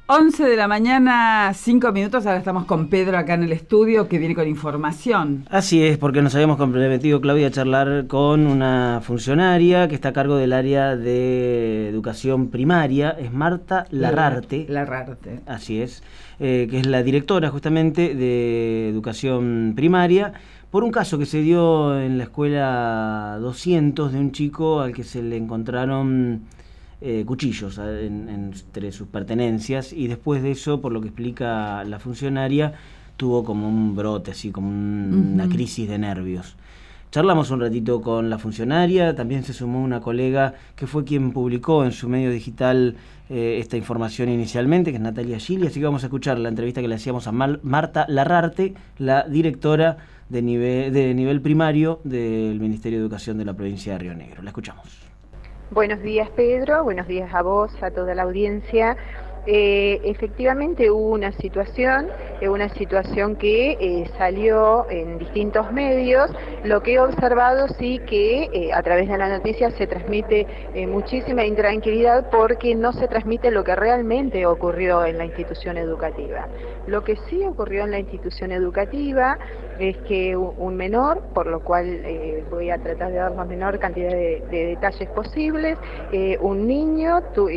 11 de la mañana, 5 minutos, ahora estamos con Pedro acá en el estudio que viene con información. Así es, porque nos habíamos comprometido, Claudia, a charlar con una funcionaria que está a cargo del área de educación primaria, es Marta Larrarte. Larrarte. Así es, que es la directora justamente de educación primaria, por un caso que se dio en la escuela 200 de un chico al que se le encontraron cuchillos entre sus pertenencias, y después de eso, por lo que explica la funcionaria, tuvo como un brote, así como una crisis de nervios. Charlamos un ratito con la funcionaria, también se sumó una colega que fue quien publicó en su medio digital esta información inicialmente, que es Natalia Gili, así que vamos a escuchar la entrevista que le hacíamos a Marta Larrarte, la directora de nivel primario del Ministerio de Educación de la provincia de Río Negro. La escuchamos. Buenos días, Pedro, buenos días a vos, a toda la audiencia. Efectivamente hubo una situación que salió en distintos medios. Lo que he observado sí que a través de la noticia se transmite muchísima intranquilidad porque no se transmite lo que realmente ocurrió en la institución educativa. Lo que sí ocurrió en la institución educativa es que un menor, por lo cual voy a tratar de dar la menor cantidad de detalles posibles, un niño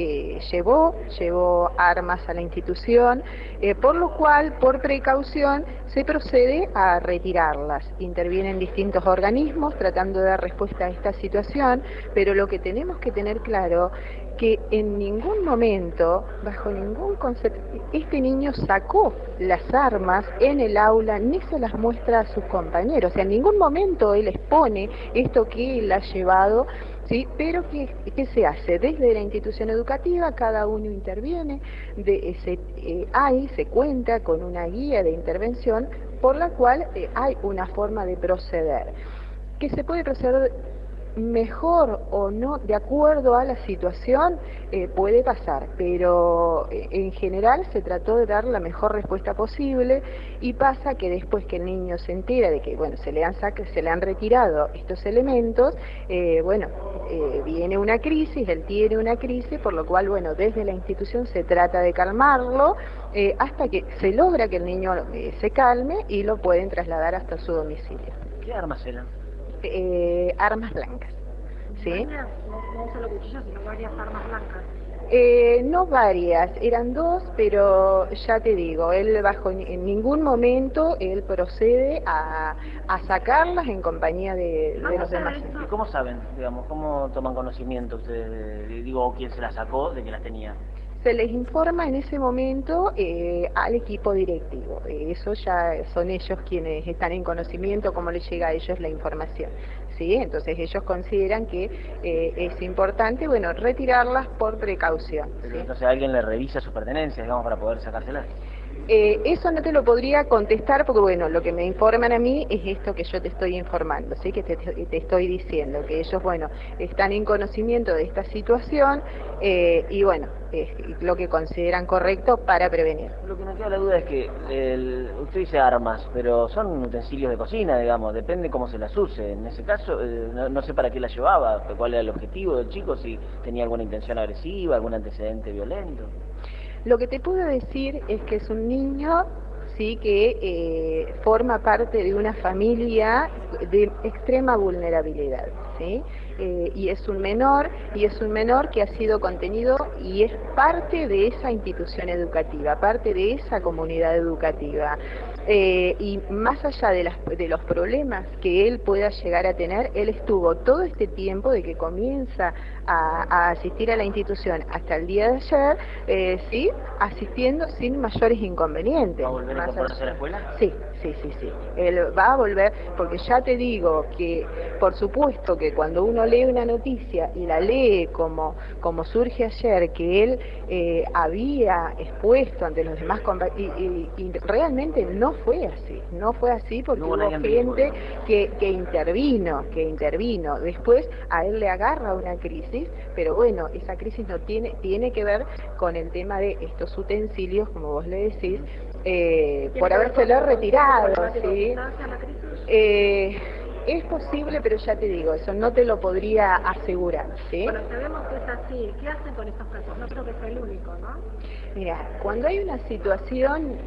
llevó armas a la institución, por lo cual, por precaución, se procede a retirarlas. Intervienen distintos organismos tratando de dar respuesta a esta situación, pero lo que tenemos que tener claro que en ningún momento, bajo ningún concepto, este niño sacó las armas en el aula ni se las muestra a sus compañeros. O sea, en ningún momento él expone esto que él ha llevado, ¿sí? Pero ¿qué se hace? Desde la institución educativa cada uno interviene, se cuenta con una guía de intervención por la cual hay una forma de proceder. ¿Que se puede proceder mejor o no, de acuerdo a la situación? Puede pasar, pero en general se trató de dar la mejor respuesta posible, y pasa que después que el niño se entera de que se le han retirado estos elementos, viene una crisis, él tiene una crisis, por lo cual desde la institución se trata de calmarlo hasta que se logra que el niño se calme y lo pueden trasladar hasta su domicilio. ¿Qué armas eran? Armas blancas, ¿sí? No solo cuchillos, sino varias armas blancas. No varias, eran dos, pero ya te digo, él en ningún momento él procede a sacarlas en compañía de los demás. ¿Y cómo saben, cómo toman conocimiento ustedes, quién se las sacó, de que las tenía? Se les informa en ese momento al equipo directivo. Eso ya son ellos quienes están en conocimiento, cómo les llega a ellos la información, ¿sí? Entonces ellos consideran que es importante, retirarlas por precaución. Pero ¿sí? entonces alguien le revisa sus pertenencias, para poder sacárselas. Eso no te lo podría contestar porque, lo que me informan a mí es esto que yo te estoy informando, ¿sí? Que te estoy diciendo, que ellos, están en conocimiento de esta situación y, es lo que consideran correcto para prevenir. Lo que me queda la duda es que usted dice armas, pero son utensilios de cocina, depende cómo se las use. En ese caso, no sé para qué las llevaba, cuál era el objetivo del chico, si tenía alguna intención agresiva, algún antecedente violento. Lo que te puedo decir es que es un niño, sí, que forma parte de una familia de extrema vulnerabilidad, ¿sí? Y es un menor que ha sido contenido y es parte de esa institución educativa, parte de esa comunidad educativa. Y más allá de los problemas que él pueda llegar a tener, él estuvo todo este tiempo de que comienza a asistir a la institución hasta el día de ayer, sí, asistiendo sin mayores inconvenientes. ¿Va a volver a incorporarse a la escuela? Sí. Él va a volver, porque ya te digo que, por supuesto, que cuando uno lee una noticia y la lee como surge ayer, que él había expuesto ante los demás compañeros, y realmente no fue así porque hubo gente que intervino. Después a él le agarra una crisis, pero esa crisis no tiene que ver con el tema de estos utensilios, como vos le decís, por habérselo retirado, ¿sí? Es posible, pero ya te digo, eso no te lo podría asegurar, ¿sí? Bueno, sabemos que es así. ¿Qué hacen con estos casos? No creo que sea el único, ¿no? Mira, cuando hay una situación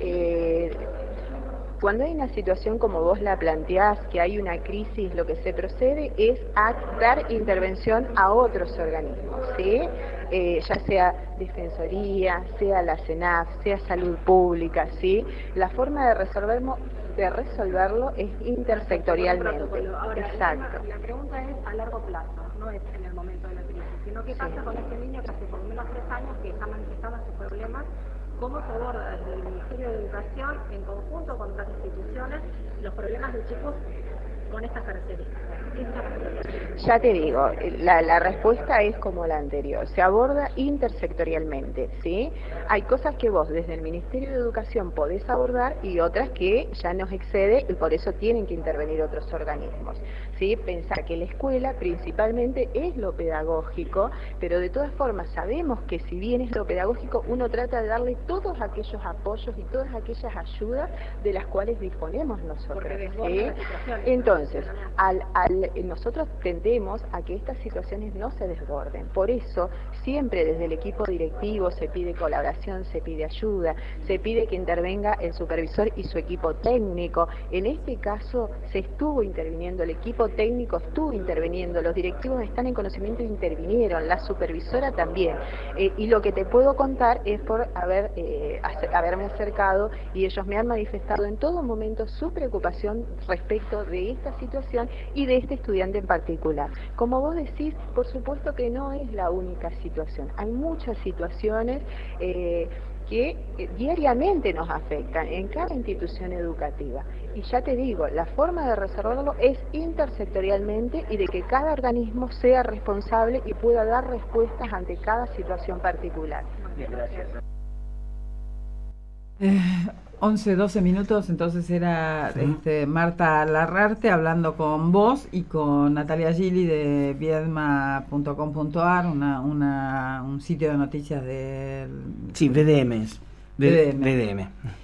como vos la planteás, que hay una crisis, lo que se procede es a dar intervención a otros organismos, ¿sí? Ya sea Defensoría, sea la CENAF, sea Salud Pública, ¿sí? La forma de resolverlo es intersectorialmente. Ahora, Exacto. la pregunta es a largo plazo, no es en el momento de la crisis, sino qué pasa con este niño que hace por lo menos 3 años que está manifestando sus problemas. ¿Cómo se aborda desde el Ministerio de Educación, en conjunto con otras instituciones, los problemas de chicos con estas características? ¿Qué está pasando? Ya te digo, la respuesta es como la anterior, se aborda intersectorialmente, ¿sí? Hay cosas que vos desde el Ministerio de Educación podés abordar y otras que ya nos excede y por eso tienen que intervenir otros organismos, ¿sí? Pensar que la escuela principalmente es lo pedagógico, pero de todas formas sabemos que si bien es lo pedagógico, uno trata de darle todos aquellos apoyos y todas aquellas ayudas de las cuales disponemos nosotros, ¿sí? Entonces, nosotros tendemos a que estas situaciones no se desborden. Por eso, siempre desde el equipo directivo se pide colaboración, se pide ayuda, se pide que intervenga el supervisor y su equipo técnico. En este caso, se estuvo interviniendo, el equipo técnico estuvo interviniendo, los directivos están en conocimiento e intervinieron, la supervisora también. Y lo que te puedo contar es por haberme acercado y ellos me han manifestado en todo momento su preocupación respecto de esta situación y de este estudiante en particular. Como vos decís, por supuesto que no es la única situación. Hay muchas situaciones que diariamente nos afectan en cada institución educativa. Y ya te digo, la forma de resolverlo es intersectorialmente y de que cada organismo sea responsable y pueda dar respuestas ante cada situación particular. Bien, gracias. 11, 12 minutos, entonces era Marta Larrarte hablando con vos y con Natalia Gili de viedma.com.ar, un sitio de noticias del... Sí, VDM es. VDM. VDM.